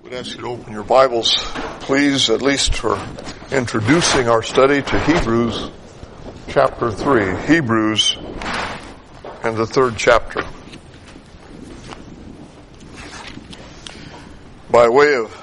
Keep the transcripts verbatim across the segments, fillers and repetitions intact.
I'd ask you to open your Bibles, please, at least for introducing our study to Hebrews chapter three. Hebrews and the third chapter. By way of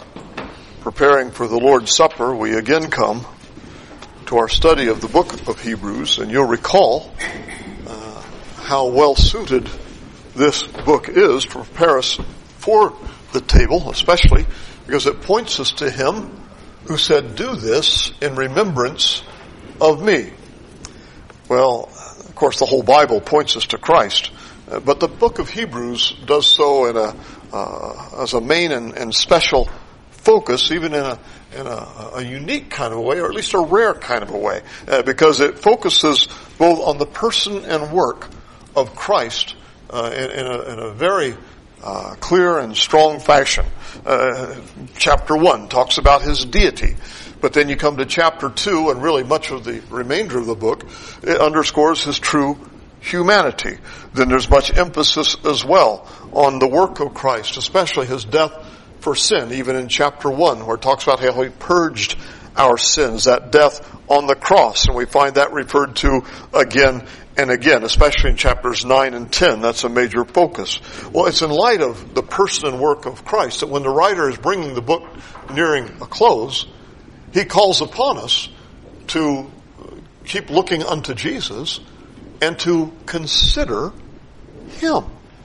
preparing for the Lord's Supper, we again come to our study of the book of Hebrews, and you'll recall uh, how well suited this book is to prepare us for the table, especially because it points us to Him who said, "Do this in remembrance of me." Well, of course, the whole Bible points us to Christ, uh, but the book of Hebrews does so in a uh, as a main and, and special focus, even in a in a, a unique kind of a way, or at least a rare kind of a way, uh, because it focuses both on the person and work of Christ uh, in, in, a, in a very Uh, clear and strong fashion. Uh, chapter one talks about His deity. But then you come to chapter two, and really much of the remainder of the book, it underscores His true humanity. Then there's much emphasis as well on the work of Christ, especially His death for sin, even in chapter one, where it talks about how He purged our sins, that death on the cross. And we find that referred to again and again, especially in chapters nine and ten. That's a major focus. Well, it's in light of the person and work of Christ that when the writer is bringing the book nearing a close, he calls upon us to keep looking unto Jesus and to consider Him.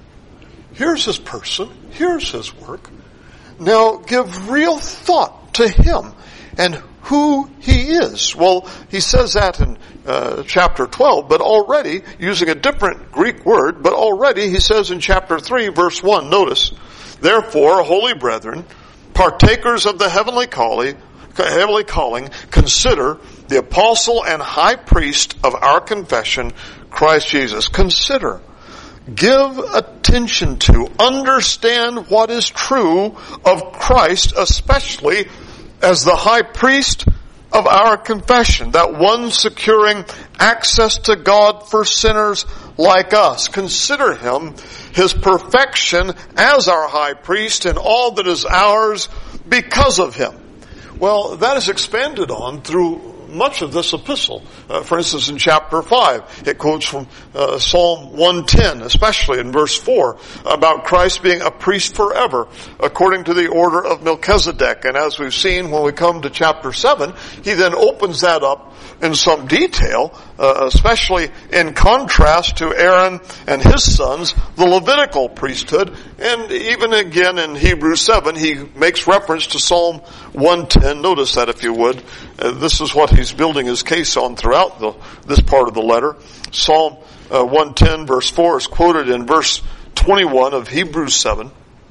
Here's His person. Here's His work. Now give real thought to Him and who He is. Well, he says that in uh, chapter twelve, but already, using a different Greek word, but already he says in chapter three, verse one, notice, "Therefore, holy brethren, partakers of the heavenly calling, heavenly calling, consider the apostle and high priest of our confession, Christ Jesus." Consider. Give attention to, understand what is true of Christ, especially as the high priest of our confession, that one securing access to God for sinners like us. Consider Him, His perfection as our high priest, and all that is ours because of Him. Well, that is expanded on through much of this epistle. Uh, for instance, in chapter five, it quotes from uh, Psalm one ten, especially in verse four, about Christ being a priest forever, according to the order of Melchizedek. And as we've seen when we come to chapter seven, he then opens that up in some detail, uh, especially in contrast to Aaron and his sons, the Levitical priesthood. And even again in Hebrews seven, he makes reference to Psalm one ten. Notice that, if you would. Uh, this is what he's building his case on throughout the, this part of the letter. Psalm uh, one ten verse four is quoted in verse twenty-one of Hebrews seven.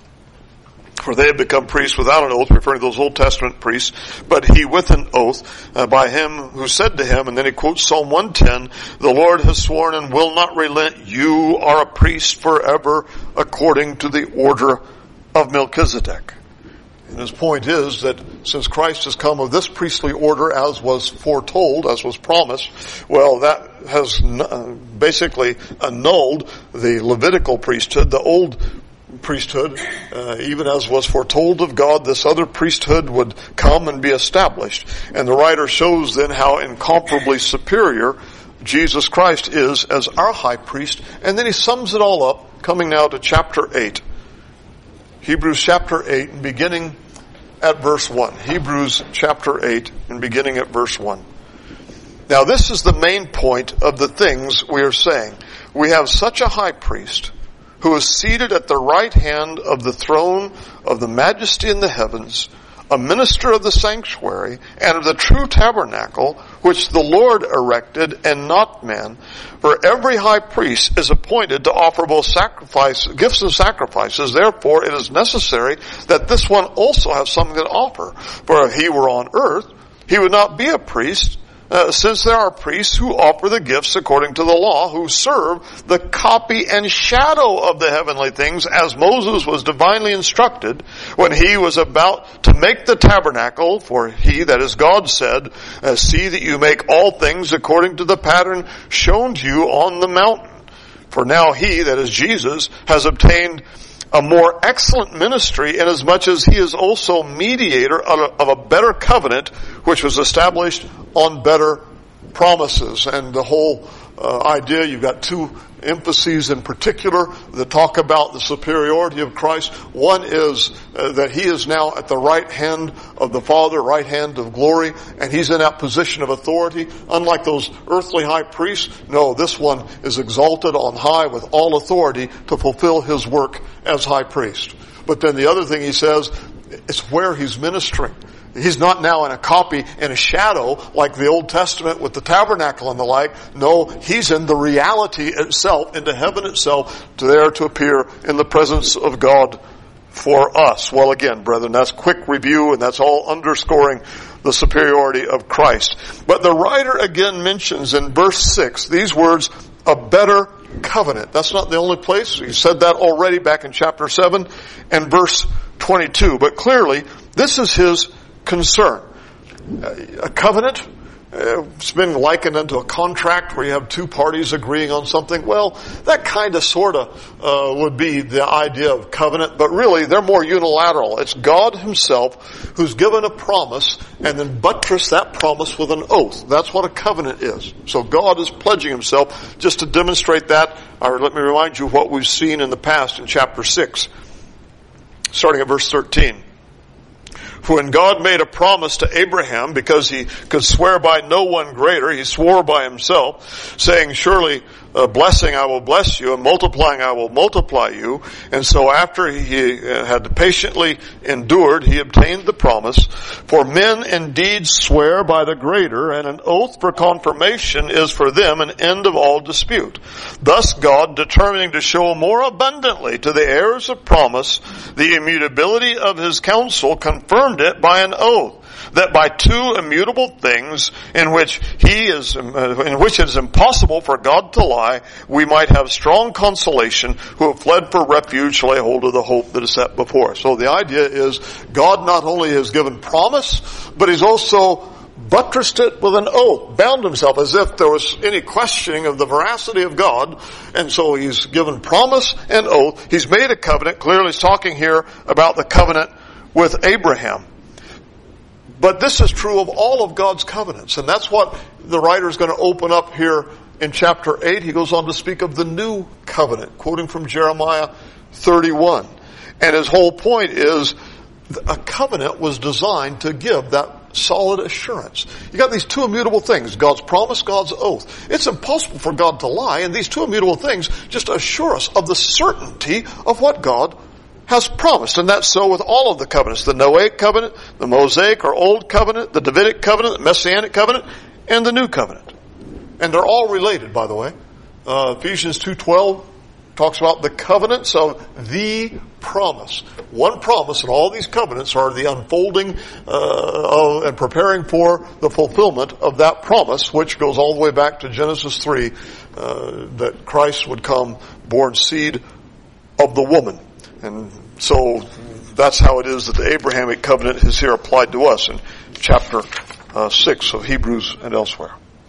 "For they have become priests without an oath," referring to those Old Testament priests, "but he with an oath uh, by him who said to him," and then he quotes Psalm one ten, "The Lord has sworn and will not relent. You are a priest forever according to the order of Melchizedek." And his point is that since Christ has come of this priestly order as was foretold, as was promised, well, that has basically annulled the Levitical priesthood, the old priesthood, uh, even as was foretold of God, this other priesthood would come and be established. And the writer shows then how incomparably superior Jesus Christ is as our high priest. And then he sums it all up, coming now to chapter eight. Hebrews chapter eight, beginning at verse one. Hebrews chapter eight, and beginning at verse one. Now this is the main point of the things we are saying. We have such a high priest who is seated at the right hand of the throne of the majesty in the heavens, a minister of the sanctuary and of the true tabernacle, which the Lord erected and not man. For every high priest is appointed to offer both sacrifice, gifts and sacrifices. Therefore it is necessary that this one also have something to offer. For if he were on earth, he would not be a priest, Uh, since there are priests who offer the gifts according to the law, who serve the copy and shadow of the heavenly things, as Moses was divinely instructed when he was about to make the tabernacle. For he, that is God, said, uh, "See that you make all things according to the pattern shown to you on the mountain." For now he, that is Jesus, has obtained a more excellent ministry, inasmuch as he is also mediator of a better covenant, which was established on better promises. And the whole uh, idea, you've got two emphases in particular that talk about the superiority of Christ. One is uh, that he is now at the right hand of the Father, right hand of glory, and he's in that position of authority. Unlike those earthly high priests, no, this one is exalted on high with all authority to fulfill his work as high priest. But then the other thing he says, it's where he's ministering. He's not now in a copy, in a shadow, like the Old Testament with the tabernacle and the like. No, he's in the reality itself, into heaven itself, to there to appear in the presence of God for us. Well, again, brethren, that's quick review, and that's all underscoring the superiority of Christ. But the writer again mentions in verse six these words, a better covenant. That's not the only place. He said that already back in chapter seven and verse twenty-two. But clearly, this is his concern. A covenant, uh, it's been likened into a contract where you have two parties agreeing on something. Well, that kind of sort of uh, would be the idea of covenant, but really they're more unilateral. It's God himself who's given a promise and then buttressed that promise with an oath. That's what a covenant is. So God is pledging himself. Just to demonstrate that, or let me remind you of what we've seen in the past in chapter six, starting at verse thirteen. For when God made a promise to Abraham, because he could swear by no one greater, he swore by himself, saying, surely uh, blessing I will bless you, and multiplying I will multiply you. And so after he had patiently endured, he obtained the promise. For men indeed swear by the greater, and an oath for confirmation is for them an end of all dispute. Thus God, determining to show more abundantly to the heirs of promise the immutability of his counsel, confirmed it by an oath, that by two immutable things in which he is, in which it is impossible for God to lie, we might have strong consolation who have fled for refuge to lay hold of the hope that is set before us. So the idea is God not only has given promise, but he's also buttressed it with an oath, bound himself as if there was any questioning of the veracity of God. And so he's given promise and oath. He's made a covenant. Clearly he's talking here about the covenant with Abraham. But this is true of all of God's covenants. And that's what the writer is going to open up here in chapter eight. He goes on to speak of the new covenant, quoting from Jeremiah thirty-one. And his whole point is a covenant was designed to give that solid assurance. You got these two immutable things, God's promise, God's oath. It's impossible for God to lie, and these two immutable things just assure us of the certainty of what God has promised. And that's so with all of the covenants. The Noahic covenant, the Mosaic or Old covenant, the Davidic covenant, the Messianic covenant, and the New covenant. And they're all related, by the way. Uh, Ephesians two twelve talks about the covenants of the promise. One promise, and all these covenants are the unfolding uh, of, and preparing for the fulfillment of that promise, which goes all the way back to Genesis three, uh, that Christ would come, born seed of the woman. And so that's how it is that the Abrahamic covenant is here applied to us in chapter uh, six of Hebrews and elsewhere.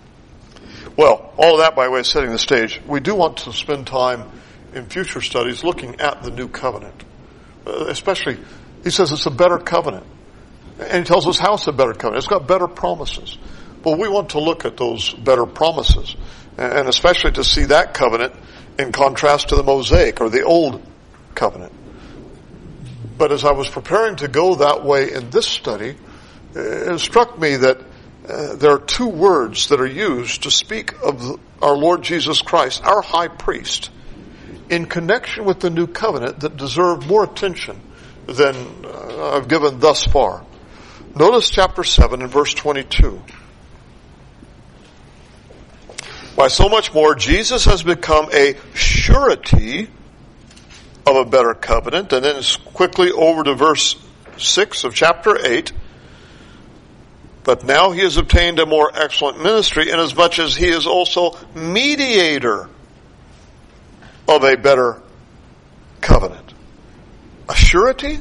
Well, all of that by way of setting the stage. We do want to spend time in future studies looking at the new covenant. Uh, especially, he says it's a better covenant. And he tells us how it's a better covenant. It's got better promises. Well, we want to look at those better promises. And especially to see that covenant in contrast to the Mosaic or the Old covenant. But as I was preparing to go that way in this study, it struck me that uh, there are two words that are used to speak of our Lord Jesus Christ, our high priest, in connection with the new covenant that deserve more attention than uh, I've given thus far. Notice chapter seven and verse twenty-two. By so much more, Jesus has become a surety of a better covenant. And then it's quickly over to verse six of chapter eight. But now he has obtained a more excellent ministry, inasmuch as he is also mediator of a better covenant. A surety,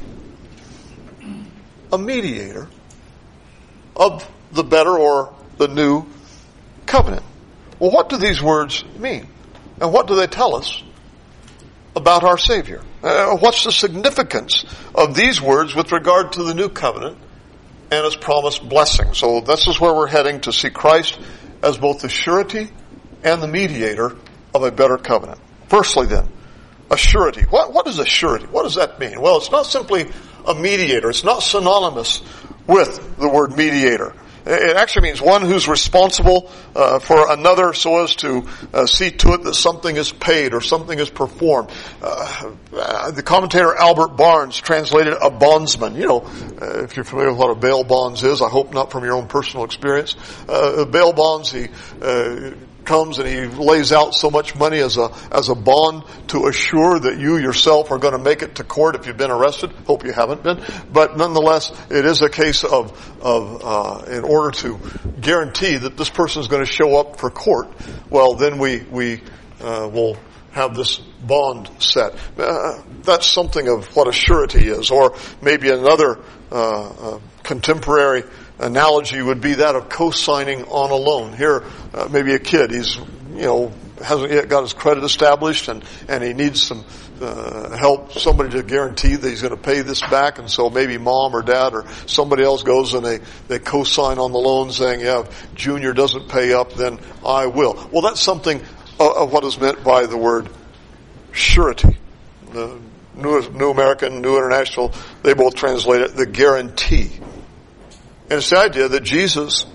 a mediator of the better or the new covenant. Well, what do these words mean? And what do they tell us about our Savior? Uh, what's the significance of these words with regard to the new covenant and its promised blessing? So this is where we're heading, to see Christ as both the surety and the mediator of a better covenant. Firstly then, a surety. What, what is a surety? What does that mean? Well, it's not simply a mediator. It's not synonymous with the word mediator. It actually means one who's responsible uh, for another so as to uh, see to it that something is paid or something is performed. Uh, uh, the commentator Albert Barnes translated a bondsman. You know, uh, if you're familiar with what a bail bonds is, I hope not from your own personal experience. Uh, bail bonds, he uh, comes and he lays out so much money as a as a bond to assure that you yourself are going to make it to court if you've been arrested. Hope you haven't been, but nonetheless, it is a case of of uh, in order to guarantee that this person is going to show up for court. Well, then we we uh, will have this bond set. Uh, that's something of what a surety is, or maybe another uh, uh, contemporary analogy would be that of co-signing on a loan. Here, uh, maybe a kid, he's, you know, hasn't yet got his credit established and, and he needs some, uh, help, somebody to guarantee that he's going to pay this back. And so maybe mom or dad or somebody else goes and they, they co-sign on the loan saying, yeah, if Junior doesn't pay up, then I will. Well, that's something of what is meant by the word surety. The New, New American, New International, they both translate it the guarantee. And it's the idea that Jesus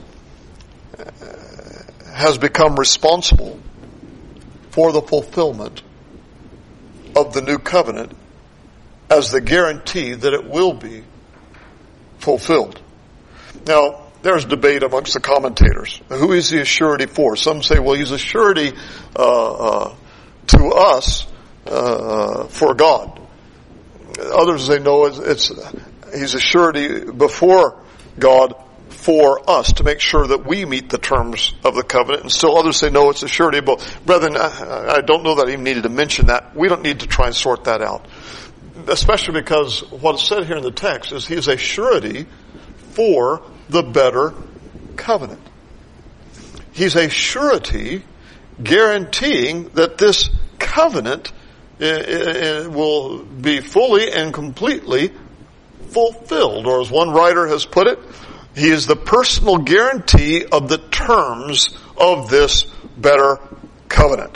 has become responsible for the fulfillment of the new covenant as the guarantee that it will be fulfilled. Now, there's debate amongst the commentators. Who is he a surety for? Some say, well, he's a surety uh, uh, to us uh, for God. Others say, no, it's, it's he's a surety before God for us to make sure that we meet the terms of the covenant. And still others say, no, it's a surety. But brethren, I, I don't know that I even needed to mention that. We don't need to try and sort that out. Especially because what is said here in the text is he is a surety for the better covenant. He's a surety guaranteeing that this covenant will be fully and completely fulfilled. Or as one writer has put it, he is the personal guarantee of the terms of this better covenant.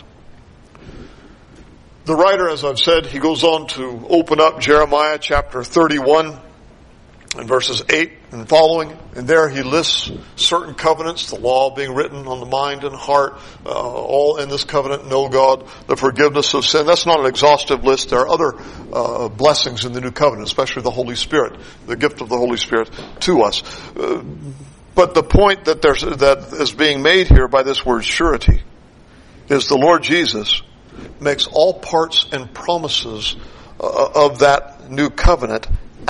The writer, as I've said, he goes on to open up Jeremiah chapter thirty-one and verses eight and following. And there he lists certain covenants, the law being written on the mind and heart, uh, all in this covenant, know God, the forgiveness of sin. That's not an exhaustive list. There are other uh, blessings in the new covenant, especially the Holy Spirit, the gift of the Holy Spirit to us. Uh, but the point that there's, that is being made here by this word surety is the Lord Jesus makes all parts and promises uh, of that new covenant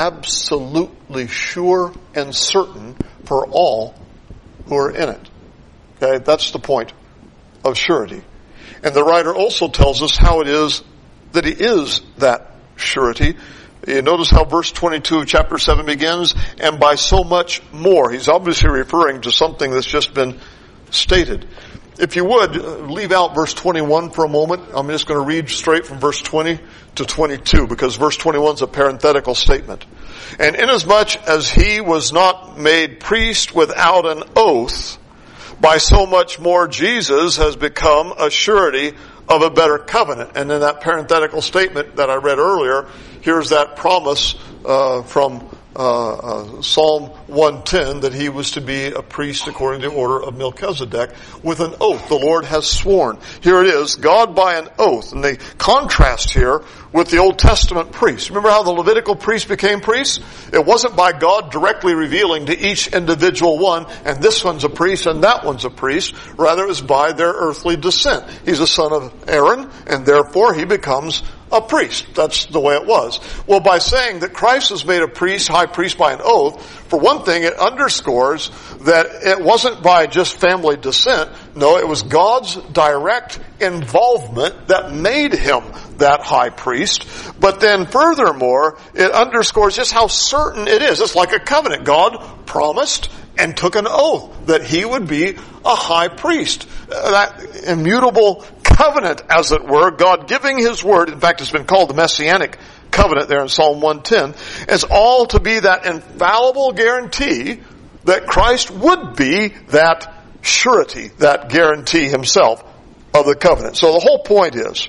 absolutely sure and certain for all who are in it. Okay, that's the point of surety. And the writer also tells us how it is that he is that surety. You notice how verse twenty-two of chapter seven begins, and by so much more. He's obviously referring to something that's just been stated. If you would, leave out verse twenty-one for a moment. I'm just going to read straight from verse twenty to twenty-two, because verse twenty-one is a parenthetical statement. And inasmuch as he was not made priest without an oath, by so much more Jesus has become a surety of a better covenant. And in that parenthetical statement that I read earlier, here's that promise uh, from Uh, uh, Psalm one ten that he was to be a priest according to the order of Melchizedek with an oath. The Lord has sworn. Here it is, God by an oath. And they contrast here with the Old Testament priests. Remember how the Levitical priests became priests? It wasn't by God directly revealing to each individual one, and this one's a priest and that one's a priest. Rather, it was by their earthly descent. He's a son of Aaron, and therefore he becomes a priest. That's the way it was. Well, by saying that Christ was made a priest, high priest by an oath, for one thing, it underscores that it wasn't by just family descent. No, it was God's direct involvement that made him that high priest. But then furthermore, it underscores just how certain it is. It's like a covenant. God promised and took an oath that he would be a high priest. That immutable covenant, as it were, God giving His word, in fact it's been called the Messianic covenant there in Psalm one ten, is all to be that infallible guarantee that Christ would be that surety, that guarantee Himself of the covenant. So the whole point is,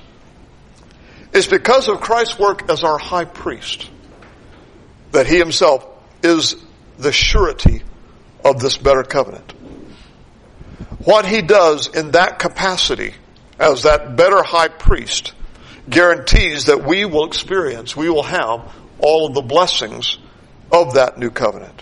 is because of Christ's work as our high priest, that He Himself is the surety of this better covenant. What He does in that capacity as that better high priest guarantees that we will experience, we will have all of the blessings of that new covenant.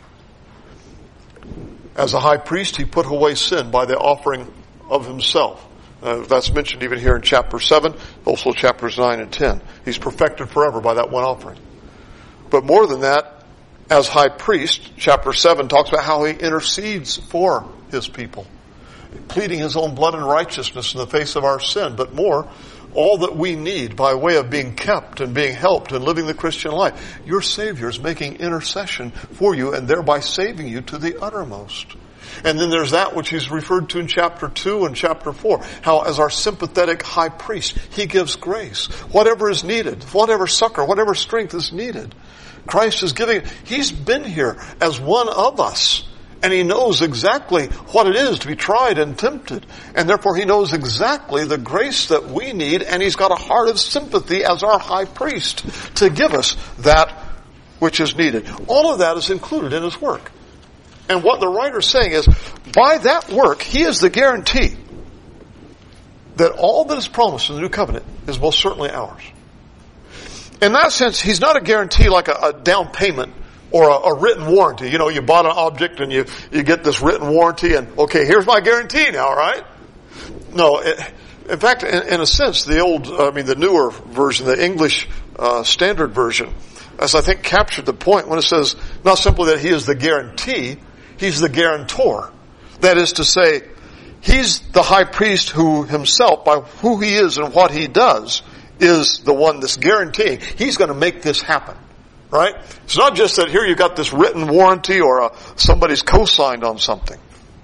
As a high priest, He put away sin by the offering of Himself. Uh, that's mentioned even here in chapter seven, also chapters nine and ten. He's perfected forever by that one offering. But more than that, as high priest, chapter seven talks about how He intercedes for His people, pleading His own blood and righteousness in the face of our sin. But more, all that we need by way of being kept and being helped and living the Christian life. Your Savior is making intercession for you and thereby saving you to the uttermost. And then there's that which He's referred to in chapter two and chapter four. How as our sympathetic high priest, He gives grace. Whatever is needed, whatever succor, whatever strength is needed, Christ is giving it. He's been here as one of us. And He knows exactly what it is to be tried and tempted. And therefore He knows exactly the grace that we need. And He's got a heart of sympathy as our high priest to give us that which is needed. All of that is included in His work. And what the writer's saying is, by that work, He is the guarantee that all that is promised in the new covenant is most certainly ours. In that sense, He's not a guarantee like a, a down payment or a, a written warranty. You know, you bought an object and you, you get this written warranty and, okay, here's my guarantee now, right? No, it, in fact, in, in a sense, the old, I mean, the newer version, the English uh, Standard Version, as I think captured the point when it says not simply that He is the guarantee, He's the guarantor. That is to say, He's the high priest who Himself, by who He is and what He does, is the one that's guaranteeing He's going to make this happen. Right? It's not just that here you got this written warranty or a, somebody's co-signed on something.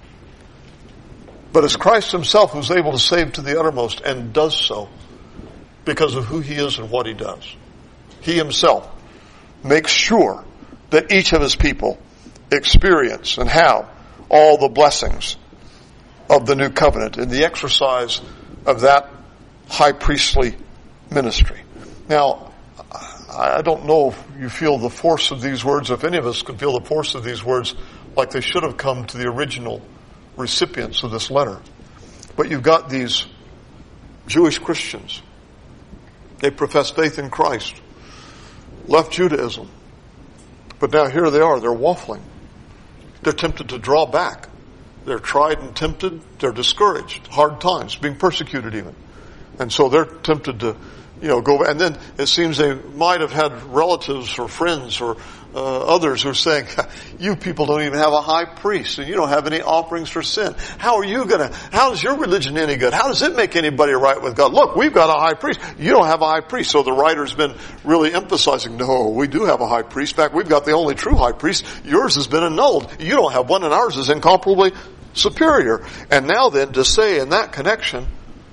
But it's Christ Himself who's able to save to the uttermost and does so because of who He is and what He does. He Himself makes sure that each of His people experience and have all the blessings of the new covenant in the exercise of that high priestly ministry. Now, I don't know if you feel the force of these words, if any of us could feel the force of these words like they should have come to the original recipients of this letter. But you've got these Jewish Christians. They profess faith in Christ, left Judaism, but now here they are, they're waffling. They're tempted to draw back. They're tried and tempted, they're discouraged, hard times, being persecuted even. And so they're tempted to You know, go, and then it seems they might have had relatives or friends or uh, others who are saying, you people don't even have a high priest and you don't have any offerings for sin. How are you gonna, how is your religion any good? How does it make anybody right with God? Look, we've got a high priest. You don't have a high priest. So the writer's been really emphasizing, no, we do have a high priest. In fact, we've got the only true high priest. Yours has been annulled. You don't have one and ours is incomparably superior. And now then, to say in that connection,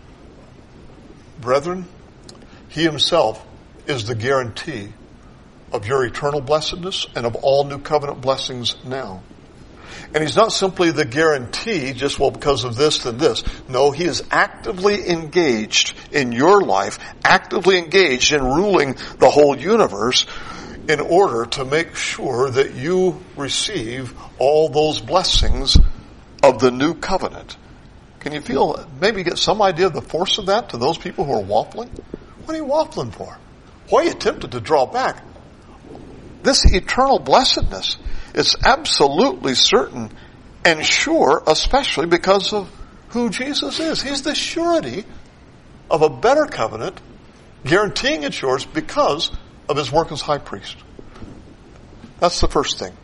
brethren, He Himself is the guarantee of your eternal blessedness and of all new covenant blessings now. And He's not simply the guarantee just, well, because of this and this. No, He is actively engaged in your life, actively engaged in ruling the whole universe in order to make sure that you receive all those blessings of the new covenant. Can you feel, maybe get some idea of the force of that to those people who are waffling? What are you waffling for? Why are you tempted to draw back? This eternal blessedness is absolutely certain and sure, especially because of who Jesus is. He's the surety of a better covenant, guaranteeing it's yours because of His work as high priest. That's the first thing.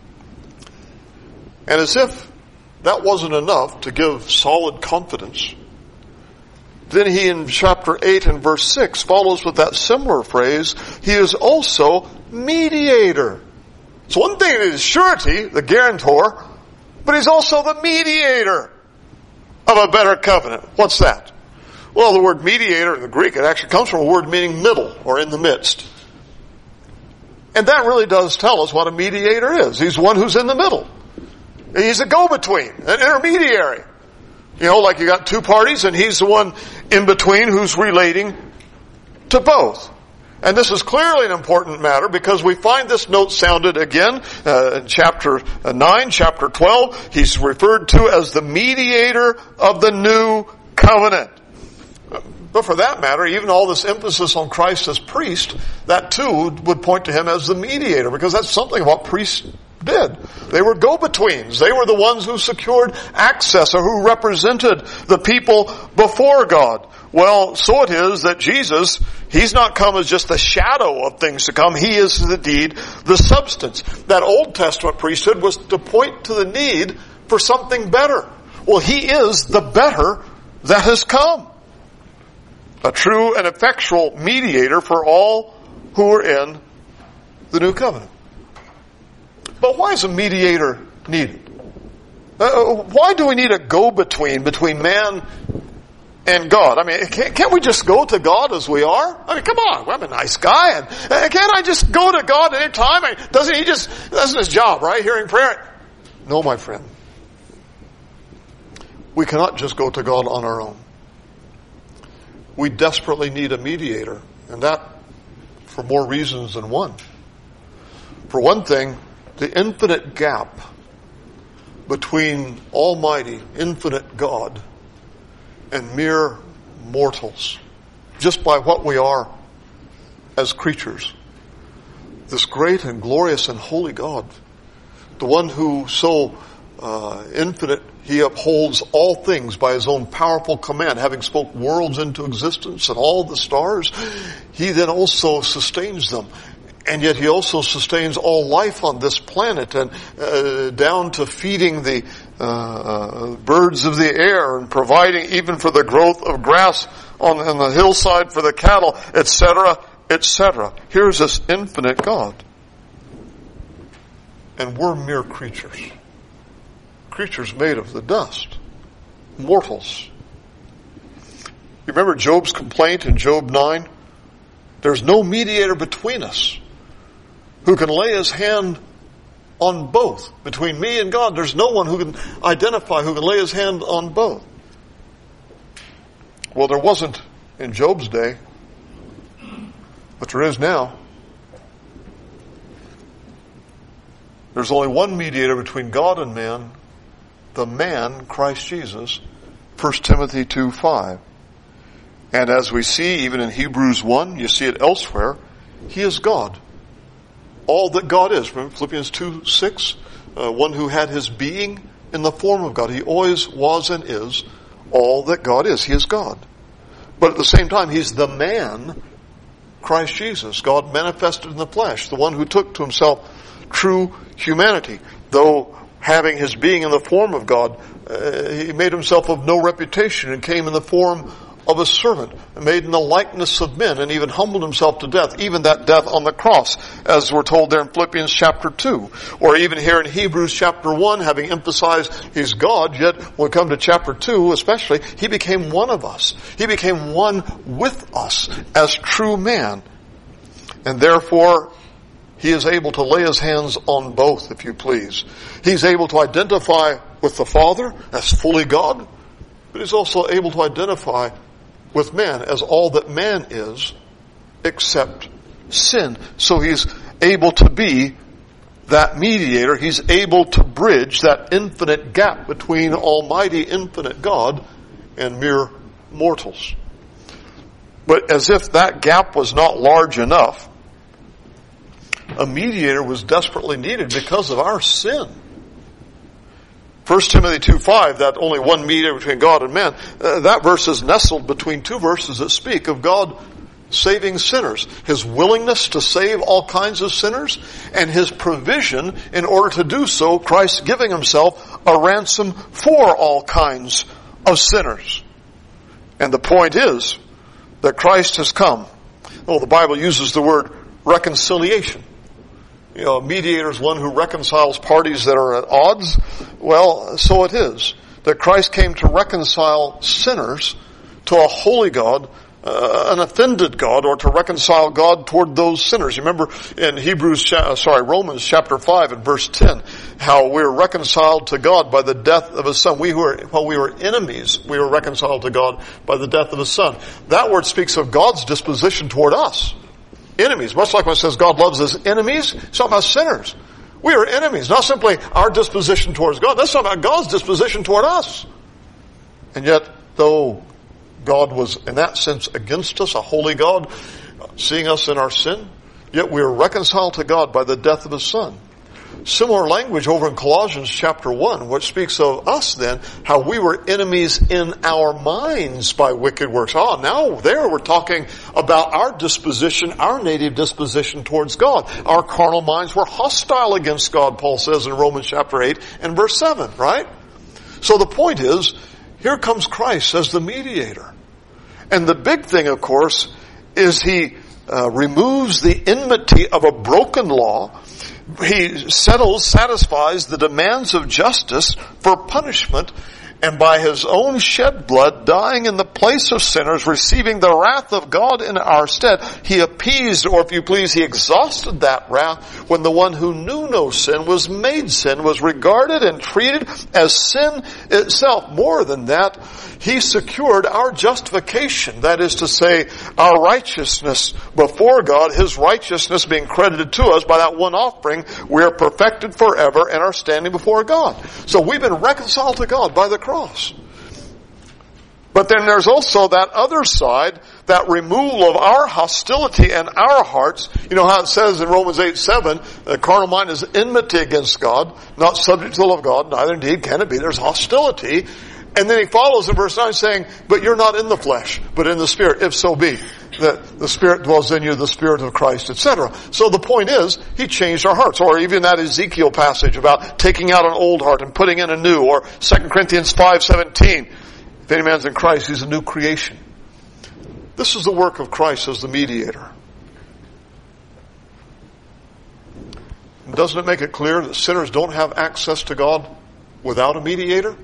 And as if that wasn't enough to give solid confidence, then he in chapter eight and verse six follows with that similar phrase, He is also mediator. So one thing is surety, the guarantor, but He's also the mediator of a better covenant. What's that? Well, the word mediator in the Greek, it actually comes from a word meaning middle or in the midst. And that really does tell us what a mediator is. He's one who's in the middle. He's a go-between, an intermediary. You know, like you got two parties and he's the one in between who's relating to both. And this is clearly an important matter because we find this note sounded again uh, in chapter nine, chapter twelve. He's referred to as the mediator of the new covenant. But for that matter, even all this emphasis on Christ as priest, that too would point to him as the mediator, because that's something what priests did. They were go-betweens. They were the ones who secured access or who represented the people before God. Well, so it is that Jesus, he's not come as just the shadow of things to come. He is indeed the substance. That Old Testament priesthood was to point to the need for something better. Well, he is the better that has come. A true and effectual mediator for all who are in the new covenant. But why is a mediator needed? Uh, why do we need a go-between between man and God? I mean, can't, can't we just go to God as we are? I mean, come on, I'm a nice guy, and uh, can't I just go to God any time? I mean, doesn't he just, that's his job, right? Hearing prayer. No, my friend. We cannot just go to God on our own. We desperately need a mediator, and that for more reasons than one. For one thing, the infinite gap between Almighty, infinite God and mere mortals, just by what we are as creatures. This great and glorious and holy God, the one who so uh, infinite, he upholds all things by his own powerful command, having spoke worlds into existence and all the stars, he then also sustains them. And yet he also sustains all life on this planet, and uh, down to feeding the uh, uh, birds of the air and providing even for the growth of grass on, on the hillside for the cattle, et cetera, et cetera. Here's this infinite God. And we're mere creatures. Creatures made of the dust. Mortals. You remember Job's complaint in Job nine? There's no mediator between us who can lay his hand on both. Between me and God, there's no one who can identify, who can lay his hand on both. Well, there wasn't in Job's day, but there is now. There's only one mediator between God and man, the man, Christ Jesus, First Timothy two five. And as we see even in Hebrews one, you see it elsewhere, he is God. All that God is. Remember Philippians two six? Uh, one who had his being in the form of God. He always was and is all that God is. He is God. But at the same time, he's the man, Christ Jesus. God manifested in the flesh. The one who took to himself true humanity. Though having his being in the form of God, uh, he made himself of no reputation and came in the form of a servant, made in the likeness of men, and even humbled himself to death, even that death on the cross, as we're told there in Philippians chapter two. Or even here in Hebrews chapter one, having emphasized he's God, yet when we come to chapter two especially, he became one of us. He became one with us as true man. And therefore, he is able to lay his hands on both, if you please. He's able to identify with the Father as fully God, but he's also able to identify with man as all that man is except sin. So he's able to be that mediator. He's able to bridge that infinite gap between Almighty infinite God and mere mortals. But as if that gap was not large enough, a mediator was desperately needed because of our sin. First Timothy two five, that only one mediator between God and man, uh, that verse is nestled between two verses that speak of God saving sinners. His willingness to save all kinds of sinners, and his provision in order to do so, Christ giving himself a ransom for all kinds of sinners. And the point is that Christ has come. Well, the Bible uses the word reconciliation. You know, a mediator is one who reconciles parties that are at odds. Well, so it is that Christ came to reconcile sinners to a holy God, uh, an offended God, or to reconcile God toward those sinners. You remember in Hebrews, sorry, Romans chapter five and verse ten, how we're reconciled to God by the death of His Son. We who were, while we were enemies, we were reconciled to God by the death of His Son. That word speaks of God's disposition toward us. Enemies. Much like when it says God loves His enemies, it's talking about sinners. We are enemies, not simply our disposition towards God. That's talking about God's disposition toward us. And yet, though God was in that sense against us, a holy God, seeing us in our sin, yet we are reconciled to God by the death of His Son. Similar language over in Colossians chapter one, which speaks of us then, how we were enemies in our minds by wicked works. Oh, now there we're talking about our disposition, our native disposition towards God. Our carnal minds were hostile against God, Paul says in Romans chapter eight and verse seven, right? So the point is, here comes Christ as the mediator. And the big thing, of course, is He uh, removes the enmity of a broken law. He settles, satisfies the demands of justice for punishment, and by His own shed blood, dying in the place of sinners, receiving the wrath of God in our stead, He appeased, or if you please, He exhausted that wrath when the one who knew no sin was made sin, was regarded and treated as sin itself. More than that, He secured our justification. That is to say, our righteousness before God, His righteousness being credited to us by that one offering, we are perfected forever and are standing before God. So we've been reconciled to God by the cross. But then there's also that other side, that removal of our hostility and our hearts. You know how it says in Romans eight seven, the carnal mind is enmity against God, not subject to the will of God, neither indeed can it be. There's hostility. And then he follows in verse nine saying, but you're not in the flesh, but in the Spirit, if so be that the Spirit dwells in you, the Spirit of Christ, et cetera. So the point is, He changed our hearts. Or even that Ezekiel passage about taking out an old heart and putting in a new. Or Second Corinthians five seventeen, if any man's in Christ, he's a new creation. This is the work of Christ as the mediator. And doesn't it make it clear that sinners don't have access to God without a mediator?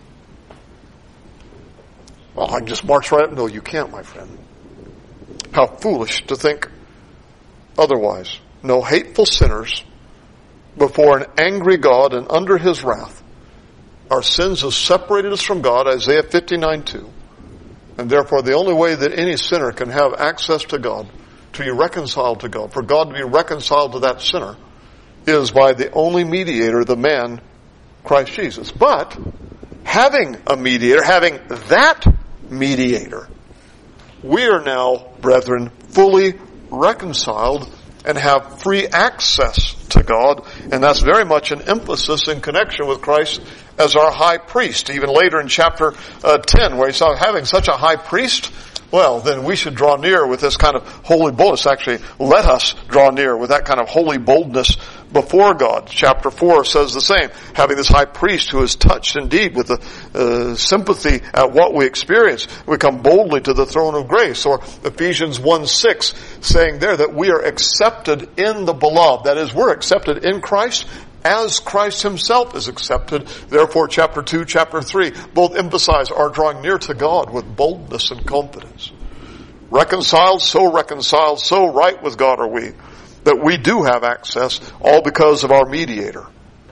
Well, I can just march right up. No, you can't, my friend. How foolish to think otherwise. No hateful sinners before an angry God and under His wrath. Our sins have separated us from God, Isaiah fifty-nine two. And therefore the only way that any sinner can have access to God, to be reconciled to God, for God to be reconciled to that sinner, is by the only mediator, the man, Christ Jesus. But having a mediator, having that mediator, we are now, brethren, fully reconciled and have free access to God. And that's very much an emphasis in connection with Christ as our high priest. Even later in chapter uh, ten, where he saw having such a high priest, well, then we should draw near with this kind of holy boldness. Actually, let us draw near with that kind of holy boldness before God. Chapter four says the same. Having this high priest who is touched indeed with the uh, sympathy at what we experience, we come boldly to the throne of grace. Or Ephesians one six saying there that we are accepted in the beloved. That is, we're accepted in Christ as Christ Himself is accepted. Therefore, chapter two, chapter three both emphasize our drawing near to God with boldness and confidence. Reconciled, so reconciled, so right with God are we, that we do have access, all because of our mediator.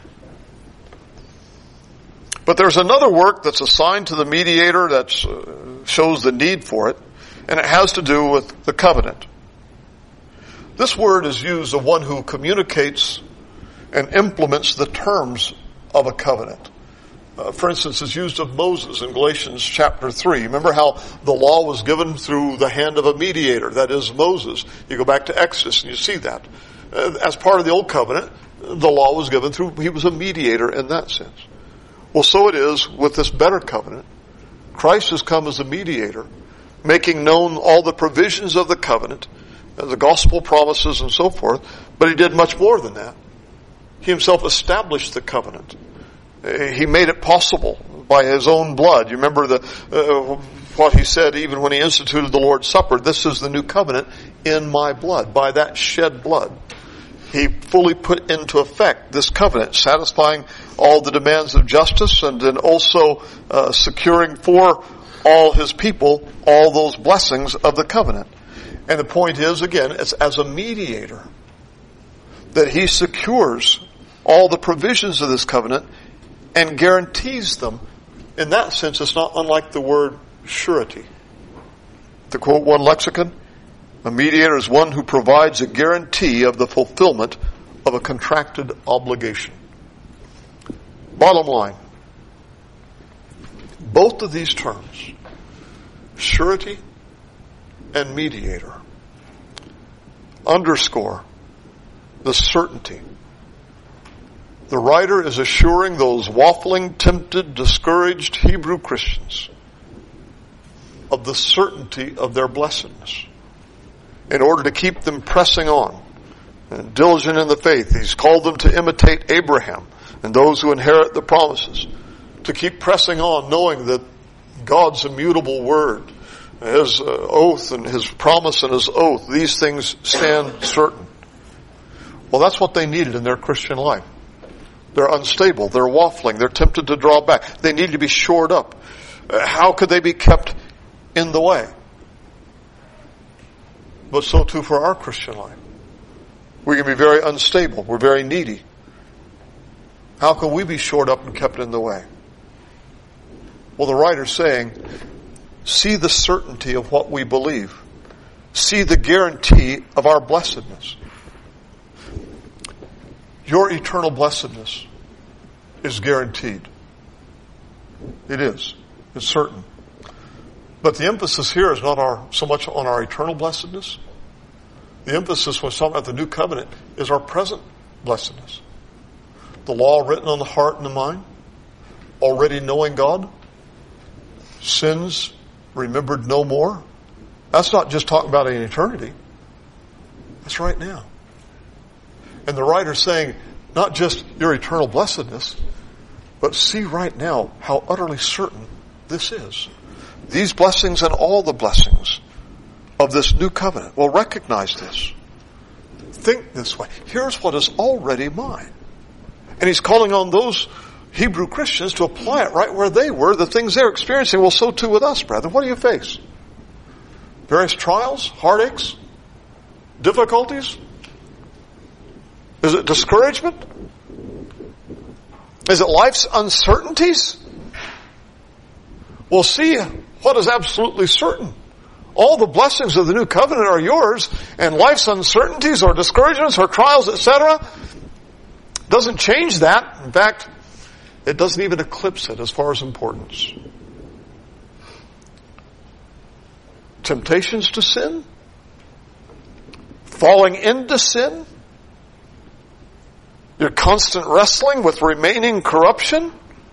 But there's another work that's assigned to the mediator that uh, shows the need for it, and it has to do with the covenant. This word is used of one who communicates and implements the terms of a covenant. Uh, for instance, it's used of Moses in Galatians chapter three. Remember how the law was given through the hand of a mediator, that is Moses. You go back to Exodus and you see that. Uh, as part of the old covenant, the law was given through, he was a mediator in that sense. Well, so it is with this better covenant. Christ has come as a mediator, making known all the provisions of the covenant, the gospel promises and so forth, but He did much more than that. He Himself established the covenant. He made it possible by His own blood. You remember the uh, what He said even when He instituted the Lord's Supper, this is the new covenant in my blood. By that shed blood, He fully put into effect this covenant, satisfying all the demands of justice and then also uh, securing for all his people all those blessings of the covenant. And the point is, again, it's as a mediator that he secures all the provisions of this covenant and guarantees them. In that sense, it's not unlike the word surety. To quote one lexicon, a mediator is one who provides a guarantee of the fulfillment of a contracted obligation. Bottom line, both of these terms, surety and mediator, underscore the certainty. The writer is assuring those waffling, tempted, discouraged Hebrew Christians of the certainty of their blessedness in order to keep them pressing on and diligent in the faith. He's called them to imitate Abraham and those who inherit the promises, to keep pressing on, knowing that God's immutable word, his uh, oath and his promise and his oath, these things stand certain. Well, that's what they needed in their Christian life. They're unstable, they're waffling, they're tempted to draw back. They need to be shored up. Uh, how could they be kept in the way? But so too for our Christian life. We can be very unstable, we're very needy. How can we be shored up and kept in the way? Well, the writer's saying, see the certainty of what we believe. See the guarantee of our blessedness. Your eternal blessedness is guaranteed. It is. It's certain. But the emphasis here is not our, so much on our eternal blessedness. The emphasis when talking about the new covenant is our present blessedness. The law written on the heart and the mind, already knowing God, sins remembered no more. That's not just talking about an eternity. That's right now. And the writer's saying, not just your eternal blessedness, but see right now how utterly certain this is. These blessings and all the blessings of this new covenant. Well, recognize this. Think this way. Here's what is already mine. And he's calling on those Hebrew Christians to apply it right where they were, the things they're experiencing. Well, so too with us, brethren. What do you face? Various trials, heartaches, difficulties? Is it discouragement? Is it life's uncertainties? Well, see what is absolutely certain. All the blessings of the new covenant are yours, and life's uncertainties or discouragements or trials, et cetera, doesn't change that. In fact, it doesn't even eclipse it as far as importance. Temptations to sin? Falling into sin? Your constant wrestling with remaining corruption?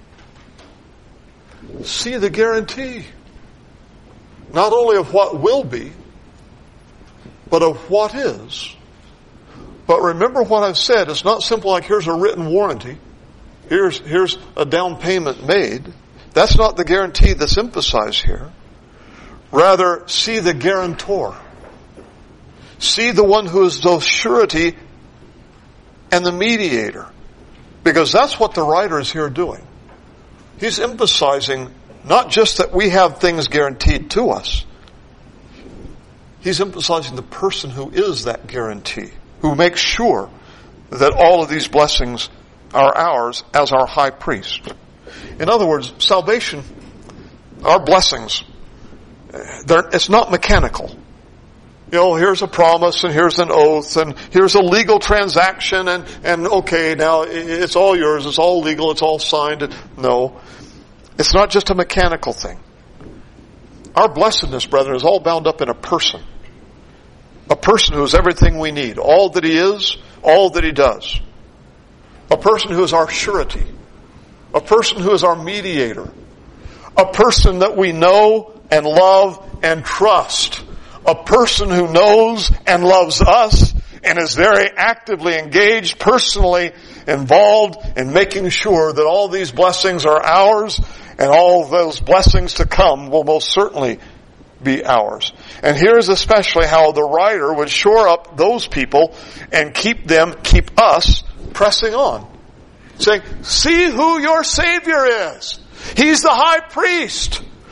See the guarantee. Not only of what will be, but of what is. But remember what I've said. It's not simple like here's a written warranty. Here's, here's a down payment made. That's not the guarantee that's emphasized here. Rather, see the guarantor. See the one who is the surety and the mediator. Because that's what the writer is here doing. He's emphasizing not just that we have things guaranteed to us. He's emphasizing the person who is that guarantee, who makes sure that all of these blessings are ours as our high priest. In other words, salvation, our blessings, it's not mechanical. You know, here's a promise and here's an oath and here's a legal transaction and, and okay, now it's all yours, it's all legal, it's all signed. No, it's not just a mechanical thing. Our blessedness, brethren, is all bound up in a person. A person who is everything we need. All that he is, all that he does. A person who is our surety. A person who is our mediator. A person that we know and love and trust. A person who knows and loves us and is very actively engaged, personally involved in making sure that all these blessings are ours and all those blessings to come will most certainly be ours. And here's especially how the writer would shore up those people and keep them, keep us pressing on. Saying, see who your Savior is. He's the high priest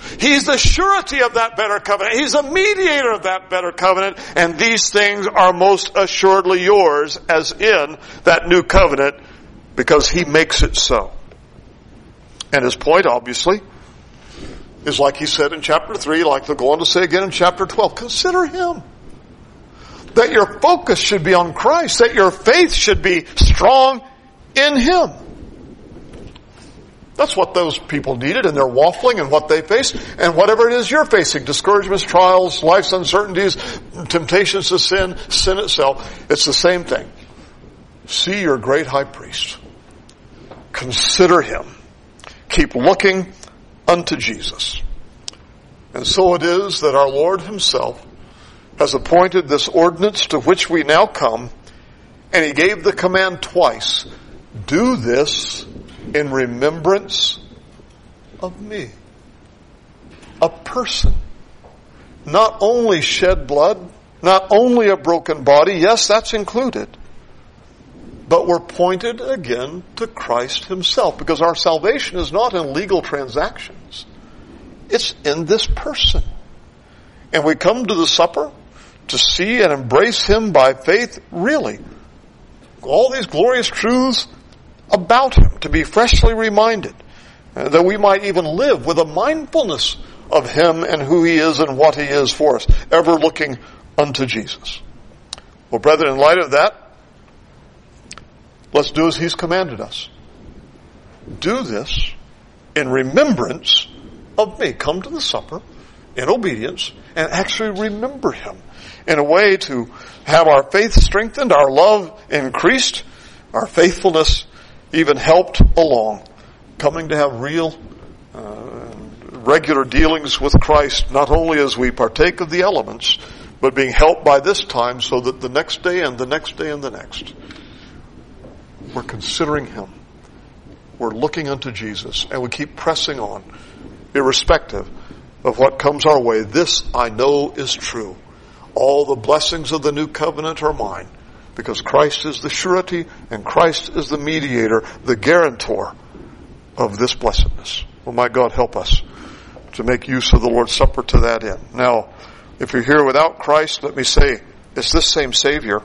He's the surety of that better covenant. He's the mediator of that better covenant. And these things are most assuredly yours as in that new covenant because He makes it so. And his point, obviously, is like he said in chapter three, like they'll go on to say again in chapter twelve. Consider Him. That your focus should be on Christ. That your faith should be strong in Him. That's what those people needed in their waffling and what they faced. And whatever it is you're facing, discouragements, trials, life's uncertainties, temptations to sin, sin itself, it's the same thing. See your great high priest. Consider Him. Keep looking unto Jesus. And so it is that our Lord Himself has appointed this ordinance to which we now come, and He gave the command twice. Do this in remembrance of me. A person. Not only shed blood, not only a broken body, yes, that's included, but we're pointed again to Christ Himself, because our salvation is not in legal transactions. It's in this person. And we come to the supper to see and embrace Him by faith, really. All these glorious truths about Him, to be freshly reminded, uh, that we might even live with a mindfulness of Him and who He is and what He is for us, ever looking unto Jesus. Well, brethren, in light of that, let's do as He's commanded us. Do this in remembrance of me. Come to the supper in obedience and actually remember Him in a way to have our faith strengthened, our love increased, our faithfulness even helped along, coming to have real, uh, regular dealings with Christ, not only as we partake of the elements, but being helped by this time so that the next day and the next day and the next, we're considering Him. We're looking unto Jesus, and we keep pressing on, irrespective of what comes our way. This I know is true. All the blessings of the new covenant are mine, because Christ is the surety and Christ is the mediator, the guarantor of this blessedness. Well, my God, help us to make use of the Lord's Supper to that end. Now, if you're here without Christ, let me say, it's this same Savior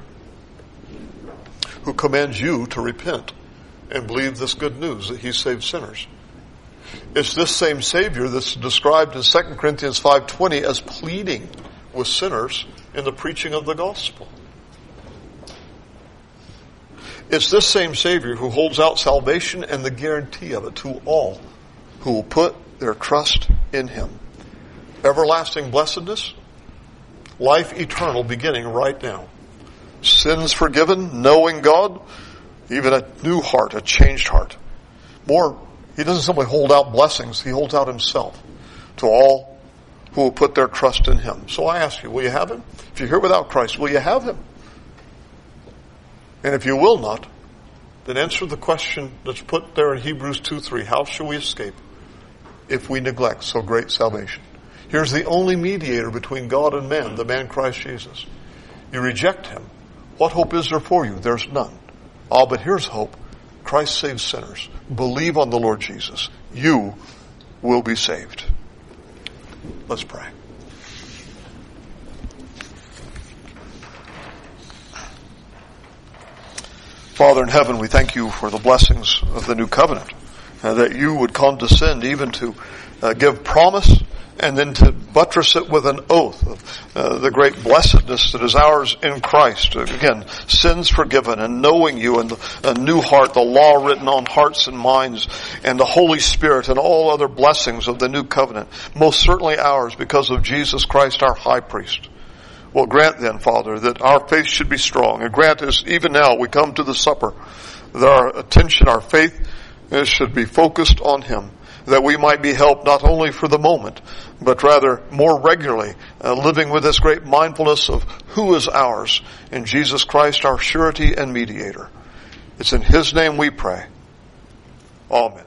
who commands you to repent and believe this good news that He saved sinners. It's this same Savior that's described in Second Corinthians five twenty as pleading with sinners in the preaching of the gospel. It's this same Savior who holds out salvation and the guarantee of it to all who will put their trust in Him. Everlasting blessedness, life eternal beginning right now. Sins forgiven, knowing God, even a new heart, a changed heart. More, He doesn't simply hold out blessings, He holds out Himself to all who will put their trust in Him. So I ask you, will you have Him? If you're here without Christ, will you have Him? And if you will not, then answer the question that's put there in Hebrews two three. How shall we escape if we neglect so great salvation? Here's the only mediator between God and man, the man Christ Jesus. You reject Him. What hope is there for you? There's none. Ah, but here's hope. Christ saves sinners. Believe on the Lord Jesus. You will be saved. Let's pray. Father in heaven, we thank You for the blessings of the new covenant, uh, that You would condescend even to uh, give promise and then to buttress it with an oath of uh, the great blessedness that is ours in Christ. Again, sins forgiven and knowing You and the, a new heart, the law written on hearts and minds, and the Holy Spirit and all other blessings of the new covenant, most certainly ours because of Jesus Christ, our high priest. Well, grant then, Father, that our faith should be strong, and grant us even now we come to the supper, that our attention, our faith should be focused on Him, that we might be helped not only for the moment, but rather more regularly, uh, living with this great mindfulness of who is ours in Jesus Christ, our surety and mediator. It's in His name we pray. Amen.